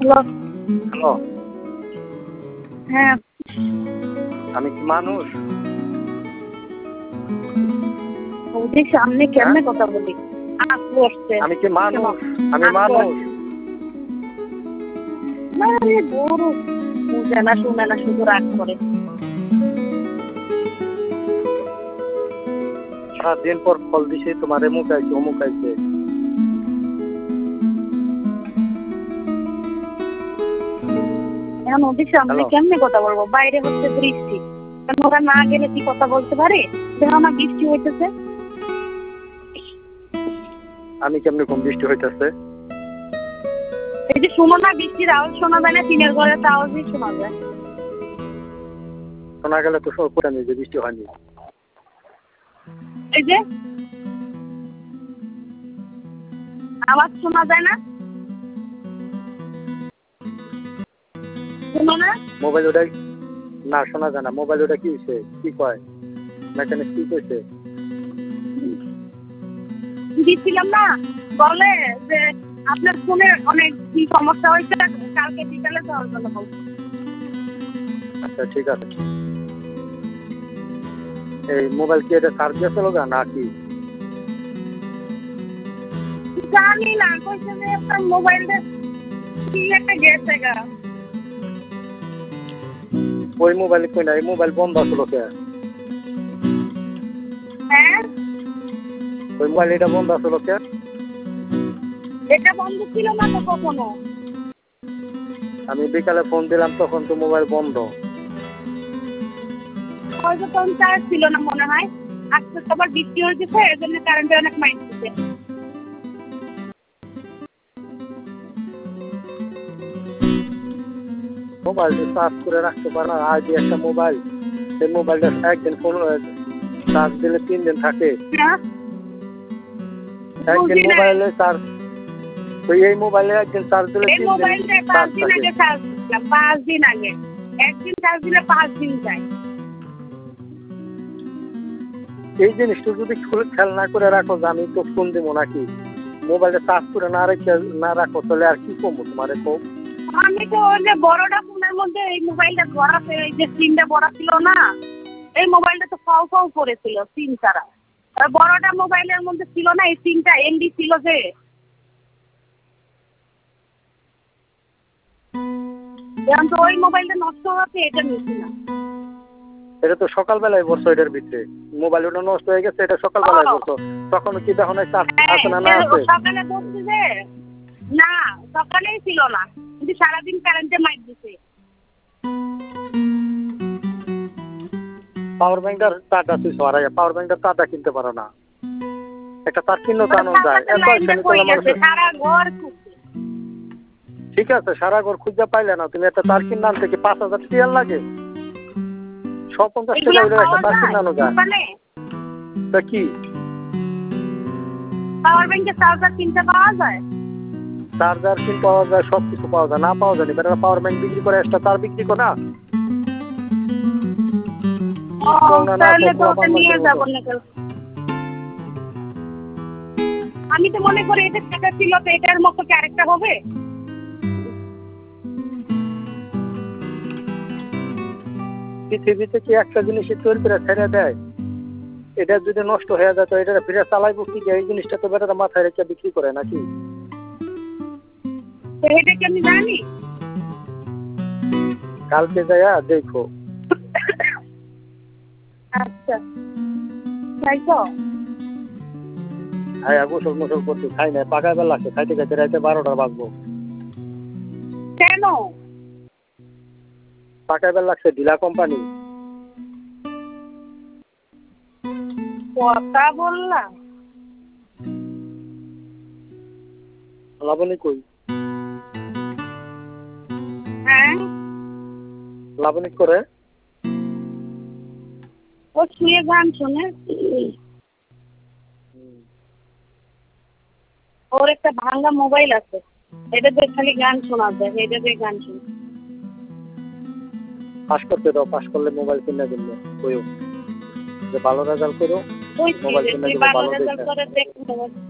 Hello. Hello, হ্যাঁ, আমি কি মানুষ? ওদের সামনে হ্যাঁ, কেমনে কথা বলি? আপু আসছে। আমি কি শোনো, মানুষ? আমি আপু মানুষ। আসছে। না রে গরু বুঝে না শুনে না শুধু রাগ করে। সারাদিন পর ফল দিছি, তোমার এমুক আইছে অমুক আইছে। এখন ওদের সামনে হ্যালো, কেমনে কথা বলবো? বাইরে হচ্ছে বৃষ্টি। কারণ ওরা না গেলে কি কথা বলতে পারে? দেখো না বৃষ্টি হইতেছে। আমি কেমনে কম বৃষ্টি হইতেছে? এই যে শোনো না বৃষ্টির আওয়াজ শোনা যায় না, টিনের ঘরের আওয়াজই শোনা যায়। শোনা গেলে তো সব জানি যে বৃষ্টি হয়নি। এই যে আওয়াজ শোনা যায় না, শোনো না? মোবাইল ওটা না শোনা যায় না। মোবাইল ওটা কি হয়েছে? কি কয়? মেকানিক কি কইছে? দিচ্ছিলাম না, বলে যে আপনার ফোনে অনেক সমস্যা হয়েছে, কালকে বিকালে যাওয়ার জন্য বলছে। আচ্ছা ঠিক আছে। এই মোবাইল কি এটা চার্জ দিয়েছিল না কি? জানি না, কইছে যে আপনার মোবাইলটা কি একটা গেছে গা। ওই মোবাইল কই না, এই মোবাইল বন্ধ আছিল কে? হ্যাঁ, ওই মোবাইল এটা বন্ধ আছিল কে? এটা বন্ধ ছিল না তো কখনো। আমি বিকালে ফোন দিলাম তখন তো মোবাইল বন্ধ। হয়তো তখন চার্জ ছিল না মনে হয়। আজকে তো আবার বৃষ্টি হয়েছে, এই জন্য কারেন্টে অনেক মাইন্ড দিচ্ছে। মোবাইল চার্জ করে রাখতে পারে না। আজ একটা মোবাইল, সেই মোবাইলটা একদিন ফোন চার্জ দিলে 3 দিন থাকে। হ্যাঁ, একদিন বুঝি নাই। মোবাইলে চার্জ, তো এই মোবাইলে একদিন চার্জ দিলে এই 3 দিন মোবাইলটা 5 চার্জ দিন থাকে। আগে চার্জ দিলাম, 5 দিন আগে। একদিন চার্জ দিলে 5 দিন যায়। এই জিনিসটা যদি খেয়াল না করে রাখো যে আমি তো ফোন দিব নাকি, মোবাইলটা চার্জ করে না রেখে না রাখো, তাহলে আর কি করবো তোমার? আমি তো ওই যে বড়টা ফোনের মধ্যে এই মোবাইলটা ভরা, এই যে সিমটা ভরা ছিল না, এই মোবাইলটা তো ফাও ফাও করেছিল সিম ছাড়া। আর বড়টা মোবাইলের মধ্যে ছিল না, এই সিমটা এমডি ছিল যে। এখন তো ওই মোবাইলটা নষ্ট হচ্ছে, এটা নিচ্ছি না। এটা তো সকালবেলায় বসছো, এটার ভিতরে মোবাইল ওটা নষ্ট হয়ে গেছে, এটা সকালবেলায় বসছো। তখন কি তখন চার্জ আছে না না আছে? সকালে বসছি যে, না সকালেই ছিল না, কিন্তু সারাদিন কারেন্টে মাইক দিছে। পাওয়ার ব্যাংকটার তারটা তুই সরাই, পাওয়ার ব্যাংকটার তারটা কিনতে পারো না? একটা তার কিনলেও তো আনন্দ যায়। এত লাইনটা কই গেছে, মানুষ। সারা ঘর খুঁজছে। ঠিক আছে, সারা ঘর খুঁজে পাইলে না, তুমি একটা তার কিনে আনতে কি 5,000 টিয়ার লাগে? 150 টাকা এগুলা হইলে পাওয়া একটা তার যায় কিনে আনো যায়। দোকানে? তা কি পাওয়ার ব্যাংকের চার্জার কিনতে পাওয়া যায়? চার্জার কিন পাওয়া যায়, সবকিছু পাওয়া যায়, না পাওয়া যায় না? পাওয়ার ব্যাংক বিক্রি করে, একটা তার বিক্রি করে না। ও, তোমরা না তাহলে তো পোলা ওটা পান নিয়ে মানুষের মতো। যাবো না কেন? আমি তো মনে করি এটা টাকা ছিল, তো এটার মতো ক্যারেক্টার হবে। পৃথিবীতে কি একটা জিনিস তৈরি করে ছেড়ে দেয়? এটা যদি নষ্ট হয়ে যায় তো এটা ফিরে চালাইবো কি? এই জিনিসটা তো বেটারা মাথায় রেখে বিক্রি করে নাকি? তো এটা কি আমি জানি? কালকে যাইয়া দেখো। আচ্ছা, তাই তো। হ্যাঁ, গোসল মোসল করতে খাই না, পাকায় বেলা লাগছে, খাইতে খাইতে রাইতে 12টা বাজবো। কেন? পাকায় বেলা লাগছে, ঢিলা কোম্পানি। কথা বললাম। লাবণী কই? হ্যাঁ, লাবণী করে? ও শুয়ে গান শুনে। ওর একটা ভাঙ্গা মোবাইল আছে, এটা দিয়ে খালি গান শোনা যায়, এটা দিয়ে গান শুনে। পাস করতে দাও, পাস করলে মোবাইল কিনে দিলে কইও যে ভালো রেজাল্ট করো, ওই মোবাইল কিনে তুই দেবো ভালো ভালো রেজাল্ট দেখে। করে দেখ।